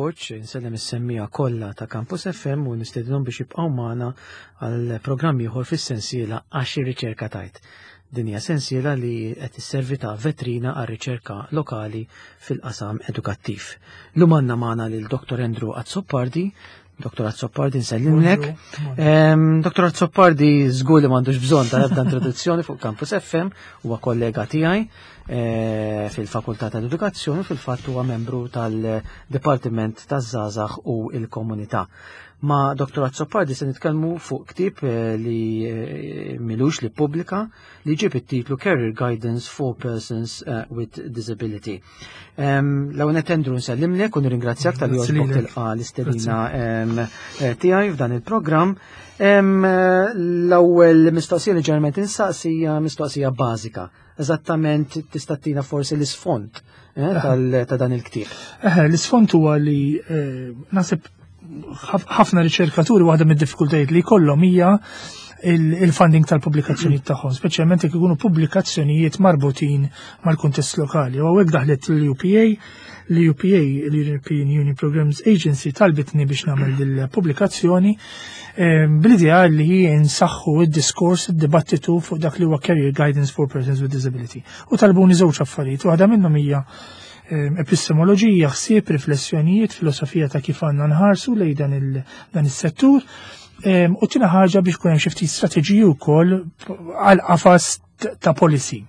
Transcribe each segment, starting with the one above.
appoġġ insellem is-semmija kollha ta' Campus FM u nistedinhom biex jibqgħu magħna għal programm ieħor fis-sensiela għax ir-riċerka tajt. Din hija sensiela li qed isservi ta' vetrina għar-riċerka lokali fil-qasam edukattiv. Lum għandna magħna lil Dr. Andrew Azzopardi. Dr. Azzopardi nsellimlek. Dr. Azzopardi żgur li m'għandux bżonn ta' ebda introduzzjoni fuq Campus FM, huwa kollega tiegħi fil-Fakultà tal-Edukazzjoni, fil-fatt huwa membru tal-Dipartiment taż-Żgħażagħ u l-Komunità. Ma' Dr. Azzopardi se nitkellmu fuq ktieb li milux li pubblika li ġib it-titlu Career Guidance for Persons with Disability. L-ewwel Andrew nsellimlek u nirringrazzjak tal-li jogħġbok tilqa' l-istedina tiegħi f'dan il-programm. L-ewwel mistoqsija li ġeneralment insaqsija mistoqsija bażika. Eżattament tista' tina forsi l-isfond ta' dan il-ktieb. L-isfond huwa li naħseb ħafna riċerkaturi waħda mid-diffikultajiet li jkollhom hija il-funding tal-pubblikazzjonijiet tagħhom, speċjalment jekk ikunu pubblikazzjonijiet marbutin mal-kuntest lokali. U hekk daħlet l-UPA, l-European Union Programs Agency, talbitni biex nagħmel il-pubblikazzjoni bl-idea li nsaħħu id-diskors, id-dibattitu fuq dak li huwa Career Guidance for Persons with Disability. U talbuni żewġ affarijiet, waħda minnhom hija epistemoloġija, ħsieb, riflessjonijiet, filosofija ta' kif għandna nħarsu lejn dan is-settur, u tina ħaġa biex kun hemm xi ftit strateġiji wkoll għal qafas ta' policy.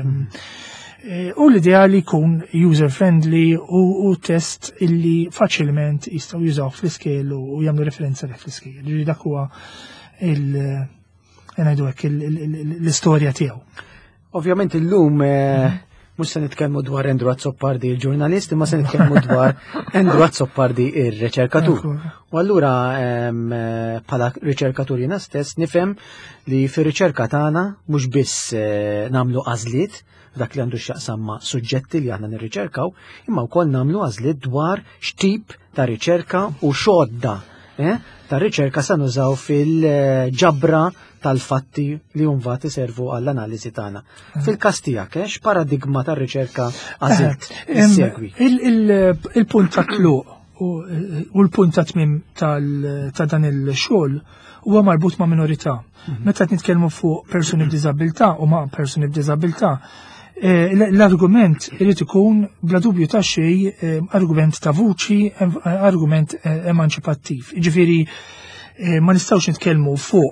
U l-idea li jkun user friendly u test illi faċilment jistgħu jużaw fl-iskejl u jagħmlu referenza leh fl-iskejl. Ġifieri dak huwa l-istorja tiegħu. Ovvjament illum mux se nitkellmu dwar Andrew Azzopardi il-ġurnalist, imma se nitkellmu dwar Andrew Azzopardi il-riċerkatur. U allura bħala riċerkatur jiena stess nifhem li fir-riċerka tagħna mhux biss nagħmlu għażliet dak li għandu x'jaqsam ma' suġġetti li aħna nirriċerkaw, imma wkoll nagħmlu għażliet dwar x'tip ta' riċerka u xodda ta' riċerka se nużaw fil-ġabra tal-fatti li mbagħad iservu għall-analiżi tagħna. Fil-każ tiegħek x'paradigma tar-riċerka għażilt issegwi? Il-punt ta' tluq u l-punt ta' tmiem ta' dan il-xogħol huwa marbut ma' minorità. Meta qed nitkellmu fuq persuni b'diżabilità u ma' persuni b'diżabilità, l-argument irid ikun bla dubju ta' xejn argument ta' vuċi, argument emanċipattiv. Jiġifieri ma nistgħux nitkellmu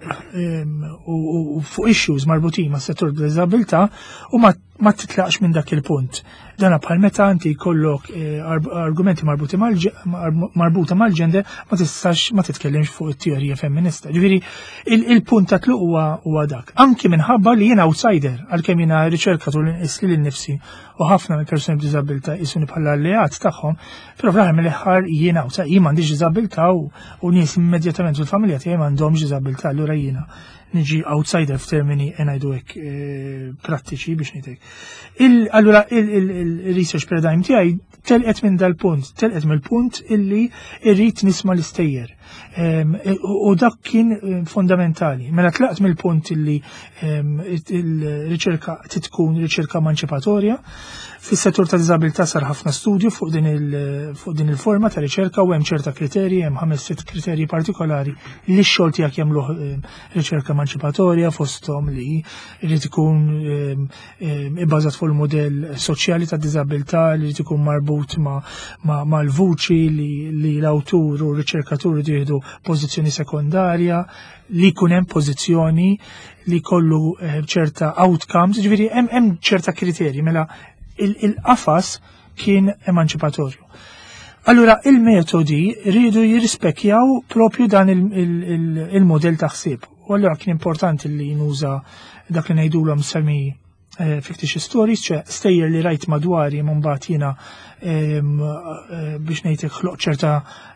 fuq issues marbutin ma' settur b'diżabilità u ma titlaqx minn dak il-punt. Dana bħal meta inti jkollok argumenti marbuta mal-ġender ma titkellimx fuq it-teorija femminista. Ġifieri il-punt ta' tluq huwa dak. Anki minħabba li jiena outsider għalkemm jiena riċerkatur li nqis lil nifsi u ħafna mill-persuni b'diżabilità jisuni bħala alleat tagħhom, però fl-aħħar mill-aħħar jiena jien m'għandix diżabilità u nies immedjatament fil-familja tiegħi m'għandhomx diżabilità, allura jiena niġi outsider f'termini ngħidu hekk prattiċi biex ngħidlek. Allura il-research paradigm tiegħi telqet minn dal-punt, telqet mill-punt illi irrid nisma' l-istejjer. U dak kien fondamentali. Mela tlaqt mill-punt illi il-riċerka tkun riċerka emanċipatorja. Fis-settur ta' diżabilità sar ħafna studju fuq din il-forma ta' riċerka u hemm ċerta kriterji, hemm 5-6 kriterji partikolari li x-xogħol tiegħek jagħmluh riċerka emanċipatorja fosthom li jrid ikun ibbażat fuq il-modell soċjali ta' diżabilità li jrid ikun marbut mal-vuċi li l-awtur u r-riċerkatur jieħdu pożizzjoni sekondarja, li jkun hemm pożizzjoni li kollu ċerta outcomes, ġifieri hemm ċerta kriterji mela il-qafas kien emanċipatorju. Allura il-metodi rridu jirrispekjaw propju dan il-modell ta' ħsieb. U allura kien importanti li nuża dak li ngħidulhom semmi fictitious stories, ċe stejjer li rajt madwari mbagħad jiena biex ngħidlek ħloq ċerta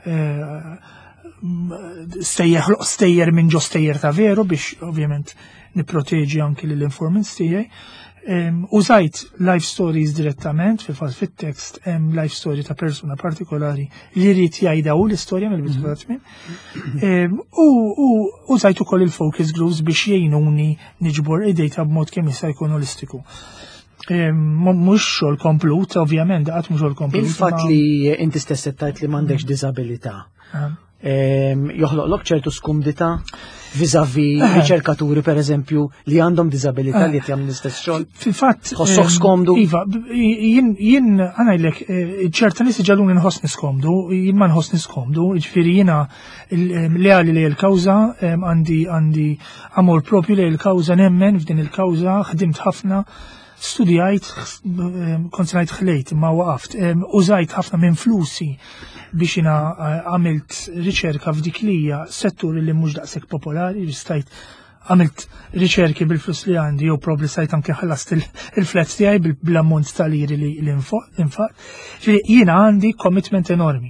stejjer minn ġo stejjer ta' veru biex ovvjament nipproteġi anki lill-informants tiegħi. Użajt life stories direttament fit-tekst life story ta' persuna partikolari li rrid jgħidha l-istorja mill-bidu ta' tmiem. U użajt ukoll il-focus groups biex jgħinuni niġbor id-data b'mod kemm jista' jkun holistiku. Mux xogħol komplut, ovvjament, qatt mhux xogħol komplut. Il-fatt li inti stess tajt li m'għandekx diżabilità. Joħloqlok ċertu skumdita vis-à-vis riċerkaturi per eżempju li għandhom diżabilità li qed jagħmlu l-istess xogħol. Fil-fatt ħossok skomdu? Iva, jien ngħidlek ċerta nies ġaluni nħossni skomdu, jien ma nħossni skomdu, jiġifieri jiena leali li l-kawża għandi amor propju li l-kawża nemmen f'din il-kawża, ħdimt ħafna, studijajt, kont ngħid ħlejt ma waqaft, użajt ħafna minn flusi biex jina għamilt riċerka f'dik li hija settur li mhux daqshekk popolari, stajt għamilt riċerki bil-flus li għandi jew probabli stajt anke ħallast il-flats tiegħi bl-ammont tal-iri li infaq. Jiena għandi commitment enormi.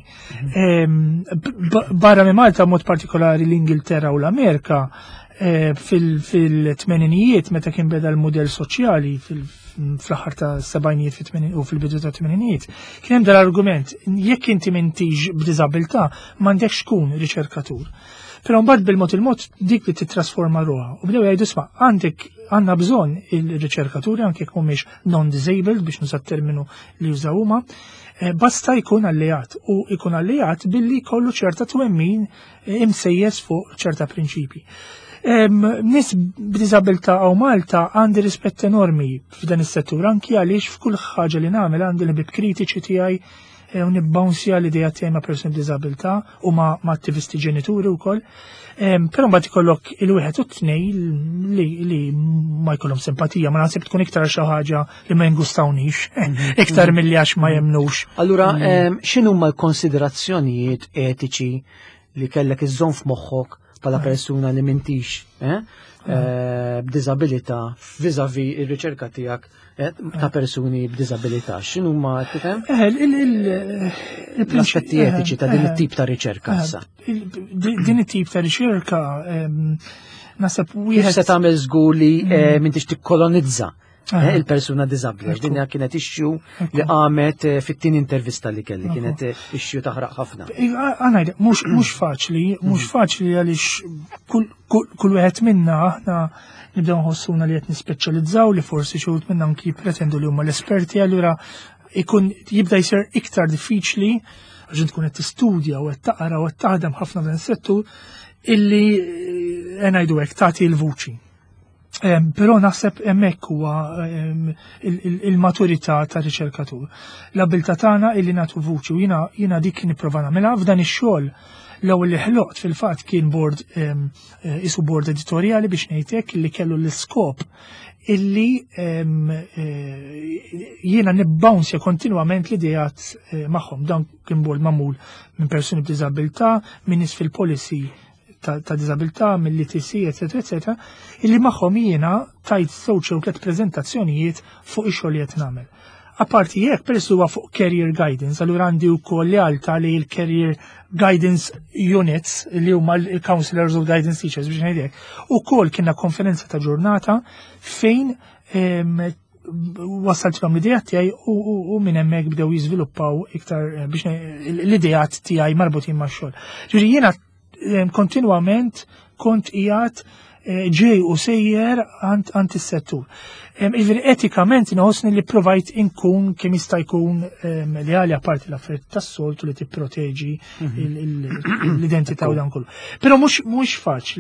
Barra minn Malta mod partikolari l-Ingilterra u l-Amerika fil-tmeninijiet meta kien beda l-modell soċjali fl-aħħar ta' sebgħinijiet u fil-bidu ta' tmeninijiet, kien hemm dal-argument jekk inti m'intix b'diżabilità m'għandekx tkun riċerkatur. Però mbagħad bil-mod il-mod dik li titrasforma ruha. U bdew jgħidu isma' għandna bżonn il-riċerkaturi anke jekk mhumiex non-disabled biex nuża terminu li jużaw huma, basta jkun allijat u jkun allijat billi jkollu ċerta twemmin imsejjes fuq ċerta prinċipji. Nis b'diżabilità għaw Malta għandi rispett enormi f'dan is-settur anki għaliex f'kull ħaġa li nagħmel għandi l-bib kritiċi tiegħi u nibbawnsja l-idea tiegħi ma' persuni b'diżabilità u ma' attivisti ġenituri wkoll. Però mbagħad ikollok il-wieħed u t-tnejn li ma jkollhom simpatija, ma naħseb tkun iktar xi ħaġa li ma jingustawniex, iktar milli għax ma jemnux. Allura x'inhuma l-konsiderazzjonijiet etiċi li kellek iżżomm f'moħħok bħala persuna li m'intix b'diżabilità vis-à-vis ir-riċerka tiegħek ta' persuni b'diżabilità. X'inhuma tifhem? L-aspetti etiċi ta' din it-tip ta' riċerka issa. Din it-tip ta' riċerka naħseb wieħed se tagħmel żgur li m'intix tikkolonizza il-persuna diżabbli. Din kienet ixxu li qamet fit-tieni intervista li kelli, kienet ixxu taħraq ħafna. Għanajda, mhux faċli għaliex kull wieħed minna aħna nibdew nħossuna li qed nispeċjalizzaw li forsi xi wħud minna anki pretendu li huma l-esperti, allura jibda jsir iktar diffiċli għax tkun qed tistudja u qed taqra u qed taħdem ħafna f'dan is-settur illi ngħidu hekk tagħti l-vuċi. Però naħseb hemmhekk huwa il-maturità ta' riċerkatur. L-abilità tagħna illi nagħtu vuċi u jiena dik nipprova nagħmilha f'dan ix-xogħol. L-ewwel li ħloqt fil-fatt kien bord isu bord editorjali biex ngħidlek illi kellu l-iskop illi jiena nibbawnsja kontinwament l-idejat magħhom. Dan kien bord magħmul minn persuni b'diżabilità, minn nies fil-policy ta' disabilità, mill-ITC, etc. illi magħhom jiena tajt żewġ u tliet preżentazzjonijiet fuq ix-xogħol li qed nagħmel. Apparti jekk peress huwa fuq career guidance, allura għandi wkoll realtà li l-career guidance units li huma l-counselors u guidance teachers biex ngħidlek. Ukoll kienna konferenza ta' ġurnata fejn wasaltilhom l-idejat tiegħi u minn hemmhekk bdew jiżviluppaw iktar biex l-idejat tiegħi marbutin max-xogħol. Ġifieri jiena kontinwament kont qiegħed ġej u sejjer għand is-settur. Etikament nħossni li provajt inkun kemm jista' jkun leali apparti l-affarijiet tas-soltu li tipproteġi l-identità u dan kollu. Però mhux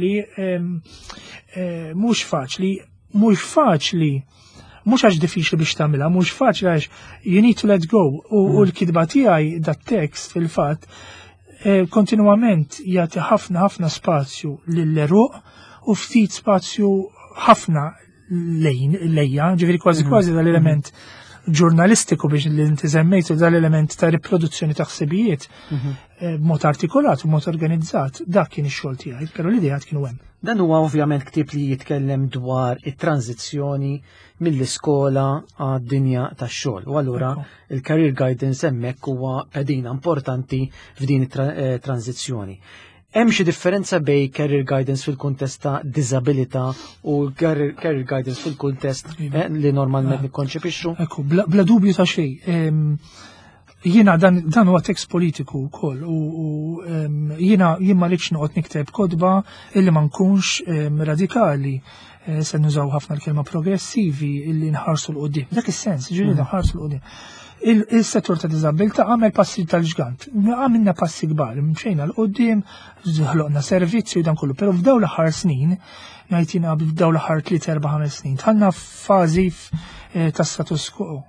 faċli mhux għax diffiċli biex tagħmilha, mhux faċli għax you need to let go u l-kidba tiegħi dat-tekst fil-fatt kontinwament jagħti ħafna spazju lill-eruq u ftit spazju ħafna lejja, ġifieri kważi dal-element ġurnalistiku biex li inti żemmejtu dal-element ta' riproduzzjoni ta' ħsibijiet b'mod artikolat u mod organizzat, dak kien ix-xogħol tiegħi, però l-idejat kienu hemm. Dan huwa ovvjament ktieb li jitkellem dwar it-tranzizzjoni mill-iskola għad-dinja tax-xogħol. U allura il-career guidance hemmhekk huwa pedina importanti f'din it-tranzizzjoni. Hemm xi differenza bejn career guidance fil-kuntest ta' disabilità u career guidance fil-kuntest li normalment nikkonċepixxu? Ekku, bla dubju ta' xejn. Jiena dan huwa tekst politiku wkoll u jiena ma rridx noqgħod nikteb kodba illi ma nkunx radikali. se nużaw ħafna l-kelma progressivi illi nħarsu l-qoddim. Dak is-sens, ġifieri nħarsu l-qoddim. Il-settur ta' diżabilità għamel passi tal-ġgant, għamilna passi kbar, mxejna l-qoddim, ħloqna servizzi u dan kollu, pero f'daw l-aħħar snin, ngħidina f'daw l-aħħar 3-4-5 snin, tħallna fażi ta' status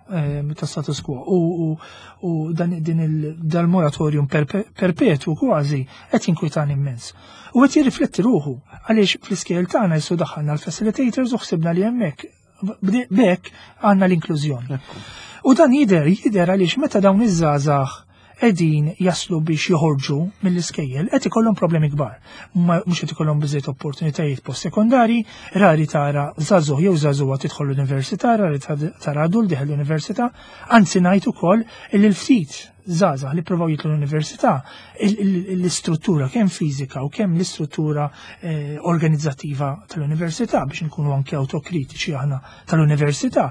quo u dal-moratorium perpetu kważi qed jinkwitani immens. U qed jirrifletti ruħu għaliex fl-iskejl tagħna jsu daħħalna l-facilitators u ħsibna li hemmhekk bekk għandna l-inklużjoni. U dan jider għaliex meta dawn iż-żgħażagħ qegħdin jaslu biex joħorġu mill-iskejjel qed ikollhom problemi kbar. Mhux qed ikollhom biżejjed opportunitajiet post-sekondari, rari tara żagħżugħ jew żagħżugħa tidħol l-università, rari tara adult dieħel l-università, anzi ngħid ukoll li l-ftit żgħażagħ li ppruvaw jidħlu l-università, l-istruttura kemm fiżika u kemm l-istruttura organizzattiva tal-università biex nkunu anke autokritiċi aħna tal-università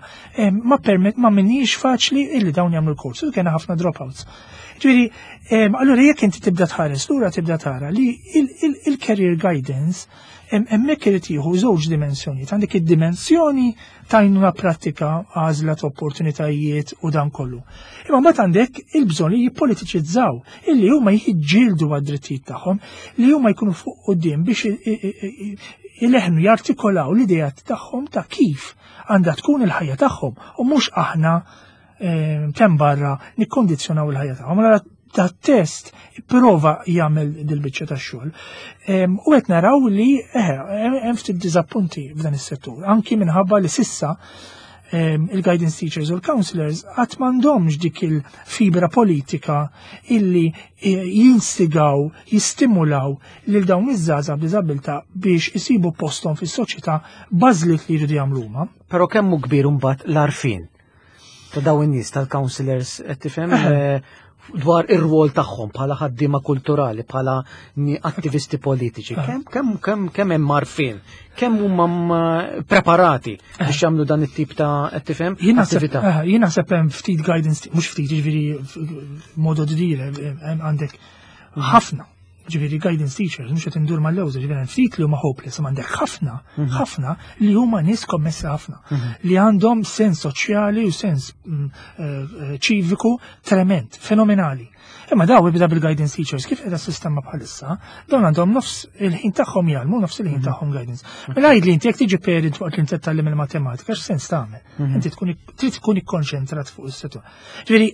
ma minniex faċli illi dawn jagħmlu l-kors u kien ħafna dropouts. Ġifieri, allura jekk inti tibda tħares lura tibda tara li il-career guidance hemmhekk irid jieħu żewġ dimensjonijiet. Għandek id-dimensjoni ta' għajnuna prattika għażla ta' opportunitajiet u dan kollu. Imma mbagħad għandek il-bżonn li jippolitiċizzaw illi huma jiġġieldu għad-drittijiet tagħhom, li huma jkunu fuq quddiem biex ileħnu jartikolaw l-idejat tagħhom ta' kif għandha tkun il-ħajja tagħhom u mhux aħna kemm barra nikkondizzjonaw il-ħajja tagħhom. Ta' test prova jagħmel dil-biċċa tax-xogħol. U qed naraw li hemm ftit diżappunti f'dan is-settur, anki minħabba li sissa il-guidance teachers u l-counselors qatt m'għandhomx dik il-fibra politika illi jinstigaw, jistimulaw lil dawn iż-żgħażagħ b'diżabilità biex isibu posthom fis-soċjetà bażlit li jridu jagħmlu huma. Però kemm hu kbir imbagħad l-għarfien ta' dawn in-nies tal-counselors qed tifhem dwar ir-rwol tagħhom bħala ħaddiema kulturali, bħala attivisti politiċi. Kemm hemm marfin, kemm huma preparati biex jagħmlu dan it-tip ta' tifhem attività. Jien naħseb hemm ftit guidance, mhux ftit jiġifieri modu dire għandek ħafna. Ġifieri guidance teachers, mhux qed indur mal-lewża, ġifieri ftit li huma hopeless, ma għandek ħafna li huma nies kommessi ħafna, li għandhom sens soċjali u sens ċiviku trement, fenomenali. Imma daw ibda bil-guidance teachers, kif qiegħda s-sistema bħalissa, dawn għandhom nofs il-ħin tagħhom jgħalmu, nofs il-ħin tagħhom guidance. Mela jgħid li inti jekk tiġi parent waqt li inti tgħallem il-matematika, x'sens tagħmel? Inti trid tkun ikkonċentrat fuq is-settur. Ġifieri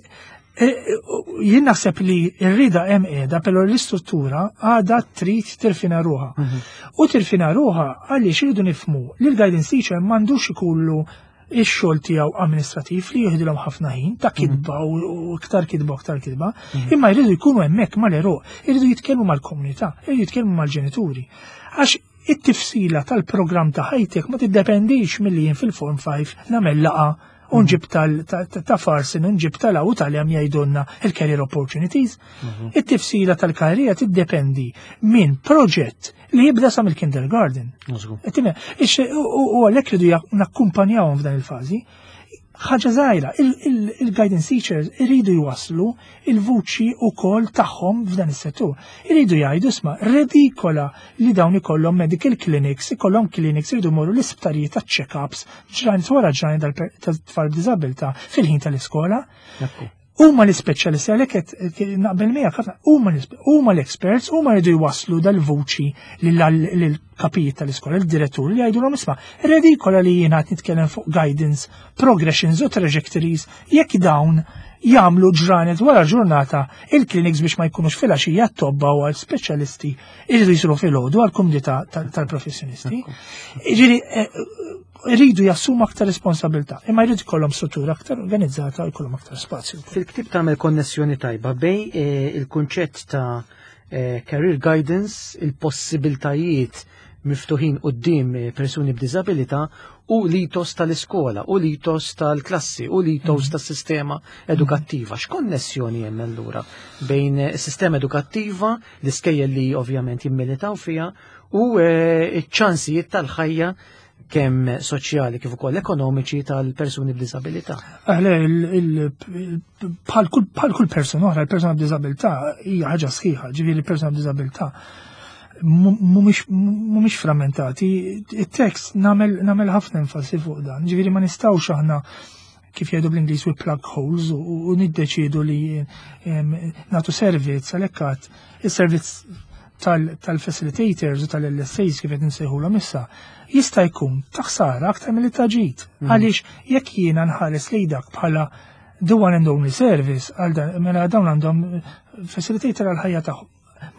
jien naħseb li r-rida hemm qiegħda però l-istruttura għadha trid tirfina ruha. U tirfina ruha għaliex iridu nifhmu li l-guidance teacher m'għandux ikollu ix-xogħol tiegħu amministrattiv li jieħdilhom ħafna ħin ta' kidba u iktar kidba, imma jridu jkunu hemmhekk mal-eruq, iridu jitkellmu mal-komunità, iridu jitkellmu mal-ġenituri. Għax it-tifsila tal-programm ta' ħajtek ma tiddependix milli jien fil-Form 5 nagħmel laqa unġib ta' farsin, unġib tal-għaw tal-jam jajdonna il-career opportunities. It-tifsila tal-karriera tiddependi minn proġett li jibda sa' mill-kindergarten. U għalek ridu nakkumpanjawhom f'dan il-fazi. ħaġa żgħira, il-guidance teachers iridu jwaslu il-vuċi wkoll tagħhom f'dan is-settur. Iridu jgħidu isma' redikola li dawn ikollhom medical clinics, ikollhom clinics iridu jmorru l-isptarijiet ta' check-ups ġranet wara ġranet tal-tfal b'diżabilità fil-ħin tal-iskola. Huma l-ispeċjalisti għalhekk naqbel miegħek ħafna, huma l-experts, huma jridu jwasslu dal-vuċi lill-kapijiet tal-iskola, il-direttur li jgħidulhom isma' redikola li jien qed nitkellem fuq guidance, progressions u trajectories jekk dawn jagħmlu ġranet wara ġurnata il-clinics biex ma jkunux filgħaxija tobba u għal speċjalisti jridu jsiru filgħodu għall-komunità tal-professjonisti. Iridu jassumu aktar responsabilità, imma jridu jkollhom struttura aktar organizzata u jkollhom aktar spazju. Fil-ktib tagħmel konnessjoni tajba bej il-kunċett ta' career guidance, il-possibiltajiet miftuħin quddiem persuni b'diżabilità u l-itos tal-iskola, u l-itos tal-klassi, u l-itos tas-sistema edukattiva. X'konnessjoni hemm allura bejn is-sistema edukattiva, l-iskejjel li ovvjament jimmilitaw fiha, u ċ-ċansijiet tal-ħajja kemm soċjali kif ukoll ekonomiċi tal-persuni b'diżabilità. Bħal kull persuna oħra, il-persuna b'diżabilità hija ħaġa sħiħa, ġifieri il-persuna b'diżabilità mhumiex frammentati. Il-tekst nagħmel ħafna enfasi fuq dan. Ġifieri ma nistgħux aħna kif jgħidu bl-Ingliż we plug holes u niddeċidu li nagħtu servizz għalhekk is-servizz tal-facilitators u tal-LSAs kif qed nsejħulhom issa jista' jkun taħsara aktar milli taġid. Għaliex jekk jiena nħares lejn dak bħala the one and only service għal dan mela dawn għandhom facilitator għal ħajja tagħhom.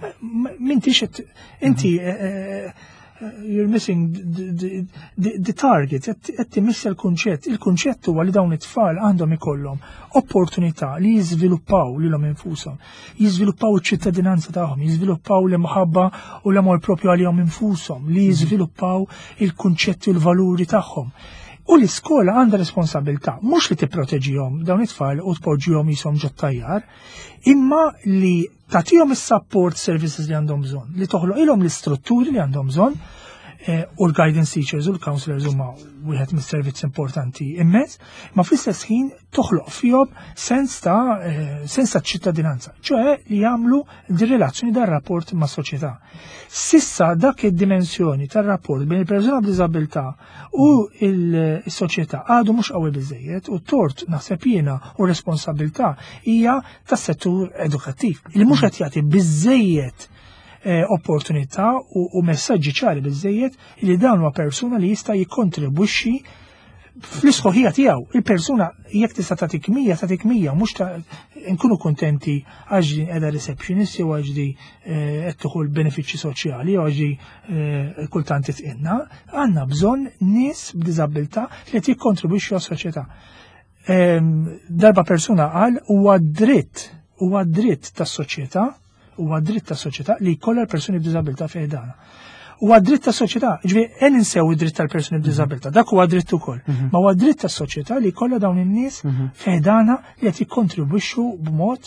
Inti you're missing the target, qed timissa l-kunċett. Il-kunċett huwa li dawn it-tfal għandhom ikollhom opportunità li jiżviluppaw lilhom infushom, jiżviluppaw iċ-ċittadinanza tagħhom, jiżviluppaw l-imħabba u l-amor propju għalihom infushom, li jiżviluppaw il-kunċetti u l-valuri tagħhom. U l-iskola għandha responsabilità mhux li tipproteġihom dawn it-tfal u tpoġġihom ishom ġottajjar, imma li tagħtihom is-support services li għandhom bżonn, li toħloq ilhom l-istrutturi li għandhom bżonn u l-guidance teachers u l-counselors huma wieħed mis-servizz importanti immens, ma fl-istess ħin toħloq fihom sens ta' ċittadinanza, ċoe li jagħmlu dir-relazzjoni dar-rapport mas-soċjetà. Sissa dak id-dimensjoni tar-rapport bejn il-persuna b'diżabilità u l-soċjetà għadu mhux qawwi biżejjed u t-tort naħseb jiena u responsabilità hija tas-settur edukattiv li mhux qed jagħti biżejjed opportunità u messaġġi ċari biżejjed li dawn huwa persuna li jista' jikkontribwixxi fl-isħoħija tiegħu. Il-persuna jekk tista' tagħtik mija mhux nkunu kuntenti għax din qiegħda receptionist jew għax di qed tieħu l-benefiċċji soċjali jew għax di kultant titqinna, għandna bżonn nies b'diżabilità li qed jikkontribwixxu għas-soċjetà. Darba persuna qal huwa dritt tas-soċjetà huwa dritt tas-soċjetà li jkollha l-persuni b'diżabilità f'eħdana. Huwa dritt tas-soċjetà, ġifieri ninsew id-dritt tal-persuni b'diżabilità, dak huwa dritt ukoll. Ma huwa dritt tas-soċjetà li jkollha dawn in-nies f'eħdana li qed jikkontribwixxu b'mod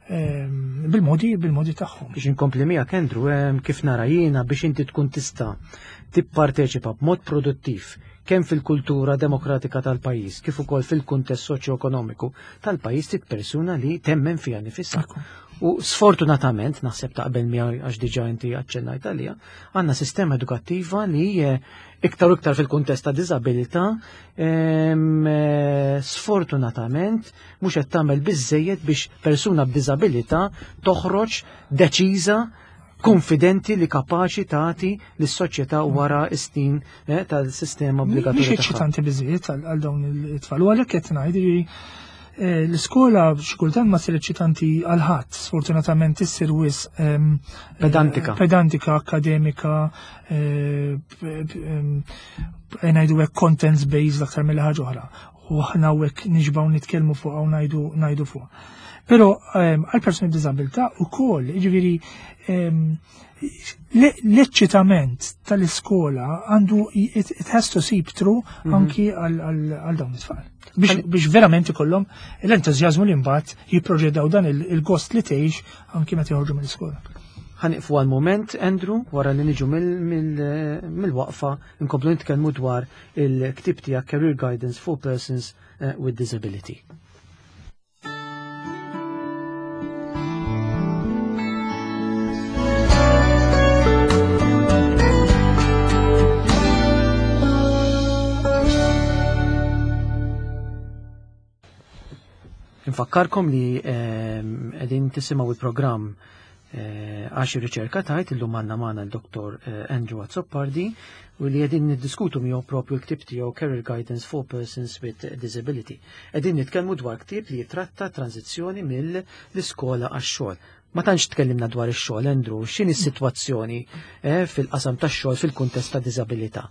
bil-modi tagħhom. Biex inkompli miegħek Andrew, kif nara jiena biex inti tkun tista' tipparteċipa b'mod produttiv kemm fil-kultura demokratika tal-pajjiż, kif ukoll fil-kuntest soċjo-ekonomiku tal-pajjiż trid persuna li temmen fiha nifisha. U sfortunatament, naħseb taqbel miegħi għax diġà inti aċċennajt għaliha, għandna sistema edukattiva li iktar u iktar fil-kuntest ta' diżabilità sfortunatament mhux qed tagħmel biżżejjed biex persuna b'diżabilità toħroġ deċiża konfidenti li kapaċi tagħti lis-soċjetà wara snin tal-sistema obbligatorju. Mhix eċċitanti biżżejjed għal dawn it-tfal. U għalhekk qed ngħid l-iskola xkultant ma sir eċċitanti għal ħadd, sfortunatament issir wis pedantika, akademika, ngħidu hekk contents based aktar mill ħaġa oħra. U aħna hekk niġbgħu nitkellmu fuq u ngħidu fuq. Però għal persuni b'diżabilità ukoll, jiġifieri l-eċċitament tal-iskola għandu it has to seep through anki għal dawn it-tfal. Biex verament ikollhom l-entużjażmu li mbagħad jipproġedaw dan il-gost li tgħix anki meta joħorġu mill-iskola. Ħaniqfu għal moment, Andrew, wara li niġu mill-waqfa inkomplu nitkellmu dwar il-ktib tiegħek Career Guidance for Persons with Disability. Infakkarkom li qegħdin tisimgħu il-programm għax ir-riċerka tajt illum għandna magħna l-Dr. Andrew Azzoppardi u li qegħdin niddiskutu miegħu propju l-ktieb tiegħu Career Guidance for Persons with Disability. Qegħdin nitkellmu dwar ktieb li jitratta tranzizzjoni mill-iskola għax-xogħol. Ma tantx tkellimna dwar ix-xogħol, Andrew, x'inhi s-sitwazzjoni fil-qasam tax-xogħol fil-kuntest ta' diżabilità?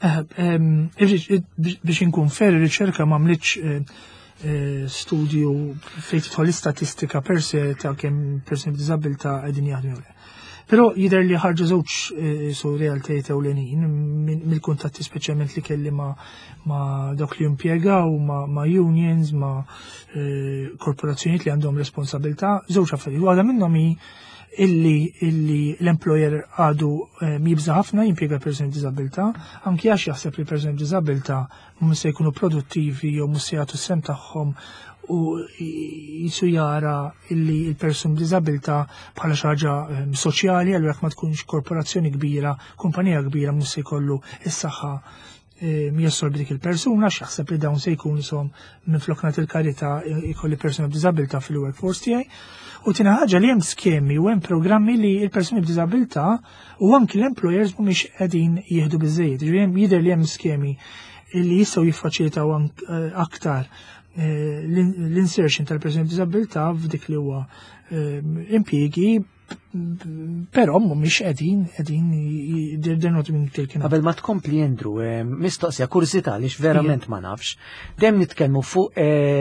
Biex inkun fer ir-riċerka m'għamlitx studju fejn tidħol statistika per se ta' kemm persuni b'diżabilità qegħdin jaħdmu. Però jidher li ħarġu żewġ su realtajiet ewlenin mill-kuntatti speċjalment li kelli ma' dawk li impjegaw ma' unions, ma' korporazzjonijiet li għandhom responsabilità, żewġ affarijiet. Waħda minnhom hi illi l-employer għadu jibża ħafna jimpjega persuni b'diżabilità, anki għax jaħseb li persuni b'diżabilità mhux se jkunu produttivi jew mhux se jagħtu sem tagħhom jisu jara illi il-person b'diżabilità bħala xi ħaġa soċjali, għal jekk ma tkunx korporazzjoni kbira, kumpanija kbira mhux se jkollu is-saħħa jessol dik il-persuna, x'jaħseb li dawn se jkun isom minflok nagħti il-karità jkolli persuna b'diżabilità fil-workforce tiegħi. U tina ħaġa li hemm skemi u hemm programmi li l-persuni b'diżabilità u anki l-employers mhumiex qegħdin jieħdu biżejjed. Jidher li hemm skemi li jistgħu jiffaċilitaw aktar l-insertion tal-persuni b'diżabilità f'dik li huwa impjiegi, però mhumiex qegħdin they're not being taken up. Qabel ma tkompli Andrew, mistoqsija kurzità għaliex verament ma nafx. Dejjem nitkellmu fuq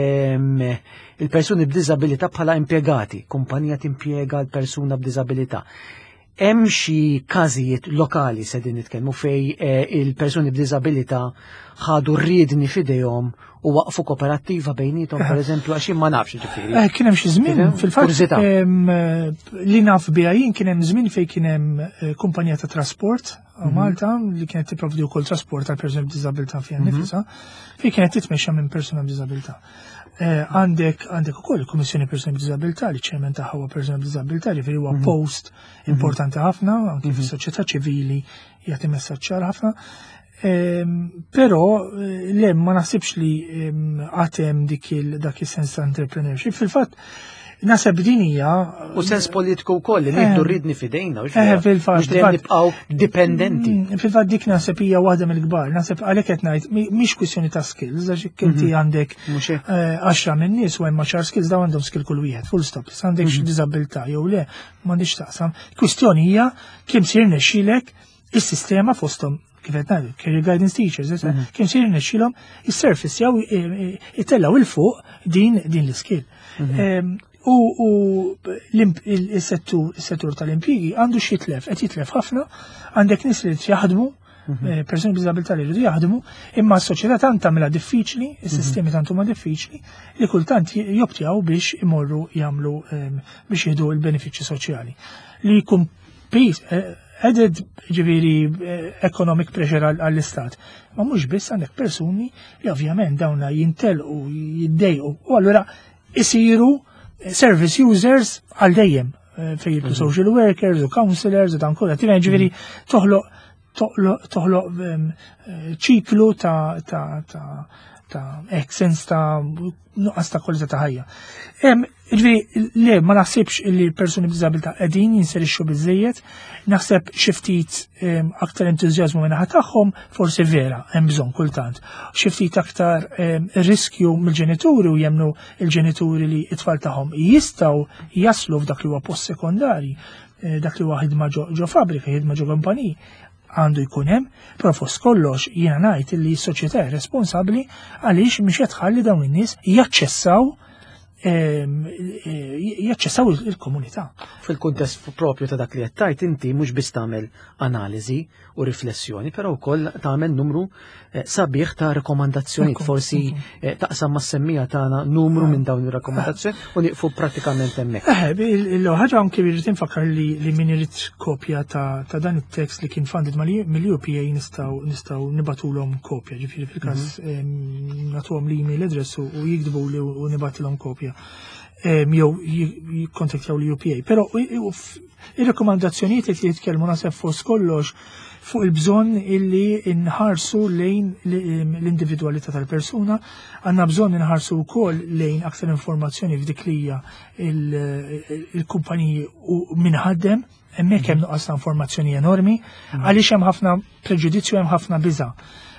il-persuni b'diżabilità bħala impjegati, kumpanija timpjega l-persuna b'diżabilità. Hemm xi każijiet lokali se din nitkellmu fej il-persuni b'diżabilità ħadu rriedni f'idejhom u waqfu kooperattiva bejnietom pereżempju għax ma nafx ġifieri. Kien hemm xi żmien fil-fatt li naf biha jien kien hemm żmien fejn kien hemm kumpanija ta' trasport Malta li kienet tipprovdi wkoll trasport għal persuni b'diżabilità fiha nifisha fejn kienet titmexxa minn persuna b'diżabilità. Għandek ukoll il-Kummissjoni Persuni b'Diżabilità li ċermen tagħha huwa persuna b'diżabilità li huwa post importanti ħafna anke fis-soċjetà ċivili jagħti messaġġ ċar ħafna. Però le ma naħsibx li għatem dak is-sens ta' entrepreneurship. Fil-fatt naseb din hija u sens politiku wkoll li nieħdu rridni f'idejna fil-fatt nibqgħu dipendenti. Fil-fatt dik naseb hija waħda mill-kbar. Naseb għalhekk qed ngħid mhix kwistjoni ta' skills għax inti għandek 10 minn nies u hemm 10 skills daw għandhom skill kull wieħed full stop. Għandek xi diżabilità jew le m'għandix taqsam. Kwistjoni hija kemm sir nexxilek is-sistema fosthom kif qed ngħidu career guidance teachers, kemm sir nexxilhom is-surface jew itellaw il fuq din l-iskill. U il-settur tal-impjigi għandu xitlef, qed jitlef ħafna, għandek nies li jaħdmu, persuni b'diżabilità li jridu jaħdmu, imma s-soċjetà tant tagħmilha diffiċli, is-sistemi tant huma diffiċli li kultant jobtjaw biex imorru jagħmlu biex jieħdu l-benefiċċji soċjali. Li jkun added ġifieri economic pressure għall-istat. Ma mhux biss għandek persuni li ovvjament dawna jintelqu jiddejqu u allura isiru service users għal dejjem fejn social workers u counselors u dan kollha. Ġifieri toħloq ċiklu ta' sens ta' nuqqas ta' kwalità ta' ħajja. Le ma naħsibx li persuni b'diżabilità qegħdin jinserixxu biżejjed, naħseb xi ftit aktar entużjażmu minn naħa tagħhom forsi vera hemm bżonn kultant. Xi ftit aktar riskju mill-ġenituri u jemnu l-ġenituri li t-tfal tagħhom jistgħu jaslu f'dak li huwa post sekondari, dak li huwa ħidma ġo fabbrika, ħidma ġo kumpaniji għandu jkun hemm, però fost kollox jiena ngħid li s-soċjetà responsabbli għaliex mhix qed tħalli dawn in-nies jaċċessaw il-komunità. Fil-kuntest propju ta' dak li qed tgħid inti mhux biss tagħmel analiżi u riflessjoni, però wkoll tagħmel numru sabiħ ta' rekomandazzjonijiet, forsi taqsam mas-semmija tagħna numru minn dawn ir-rakkomandazzjoni u nieqfu prattikament hemmhekk. Il-ħaġa anke irid infakkar li min irid kopja ta' dan it-tekst li kien funded mill-UPA nistgħu nibatulhom kopja, ġifieri fil-każ nagħtuhom l-email address u jikdbu li u nibatilhom kopja. Jew jikkontaktjaw l-UPA. Però ir-rekomandazzjonijiet li jitkellmu naħseb fost kollox fuq il-bżonn illi nħarsu lejn l-individwalità tal-persuna, għandna bżonn nħarsu wkoll lejn aktar informazzjoni f'dik li hija il-kumpaniji u minħaddem, hemmhekk hemm nuqqas ta' informazzjoni enormi, għaliex hemm ħafna preġudizzju, hemm ħafna biża'.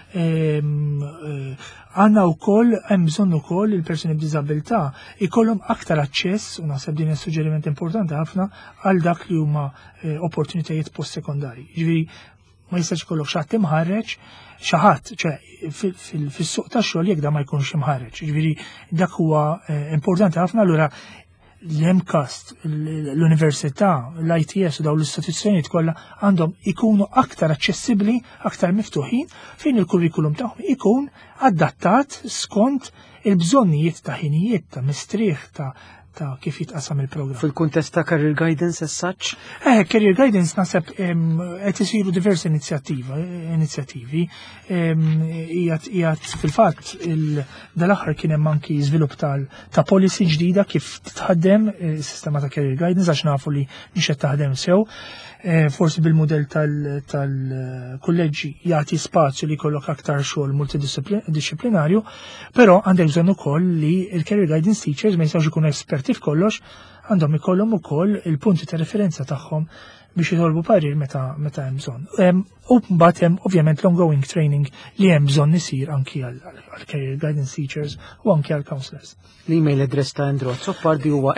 Għanna wkoll hemm bżonn ukoll il-persuni b'diżabilità ikollhom aktar aċċess u naħseb din is-suġġeriment importanti ħafna għal dak li huma opportunitajiet post-sekondari. Ġifieri ma jistax ikollok xi ħadd imħarreġ xi ħadd fis-suq tax-xogħol jekk da ma jkunx imħarreġ. Ġifieri dak huwa importanti ħafna allura l-MCAST, l-Università, l-ITS u daw l-istituzzjonijiet kollha għandhom ikunu aktar aċċessibbli, aktar miftuħin fejn il-kurrikulum tagħhom ikun adattat skont il-bżonnijiet ta' ħinijiet ta' mistrieħ ta' kif jitqasam il-programm. Fil-kuntest ta' career guidance as such? Career guidance naseb qed isiru diversi inizjattivi. Qiegħed fil-fatt dal-aħħar kien hemm anki żvilupp ta' policy ġdida kif titħaddem is-sistema ta' career guidance għax nafu li mhix qed taħdem sew. Forsi bil-modell tal-kulleġġi jagħti spazju li jkollok aktar xogħol multidisciplinarju, però għandek bżonn ukoll li il-career guidance teachers ma jistgħux ikunu esperti f'kollox, għandhom ikollhom ukoll il-punti ta' referenza tagħhom biex jitolbu parir meta hemm bżonn. U mbagħad hemm ovvjament l-ongoing training li hemm bżonn isir anki għal career guidance teachers u anki għal counselors. L-email address ta' Andrew Azzoppardi huwa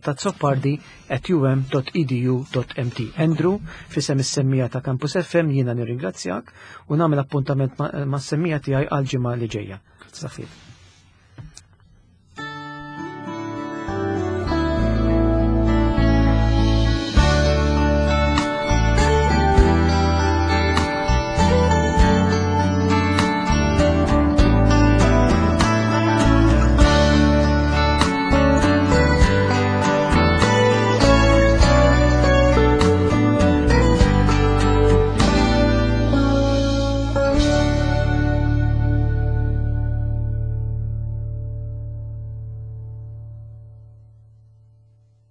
andrew.azzoppardi@um.edu.mt. Andrew, fisem is-semmija ta' Campus FM jiena nirringrazzjak u nagħmel appuntament ma' semmija tiegħi għal ġimgħa li ġejja.